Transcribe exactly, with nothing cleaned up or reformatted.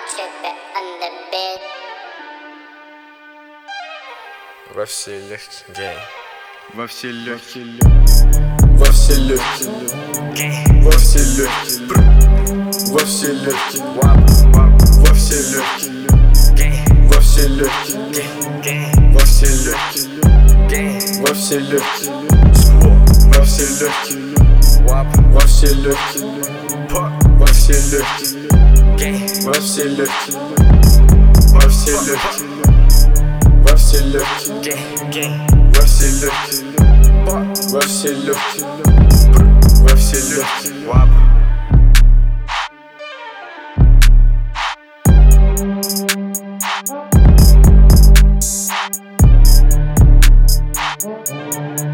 Во все легкие, Во все легкие, во все легкие, во все легкие, во все легкие, во все легкие, во все легкие, во все легкие, во все легкие, во все легкие, во все легкие, во все легкие, во все легкие, во все легкие, во все легкие, во все легкие, во все легкие, во все легкие. We'll be right back.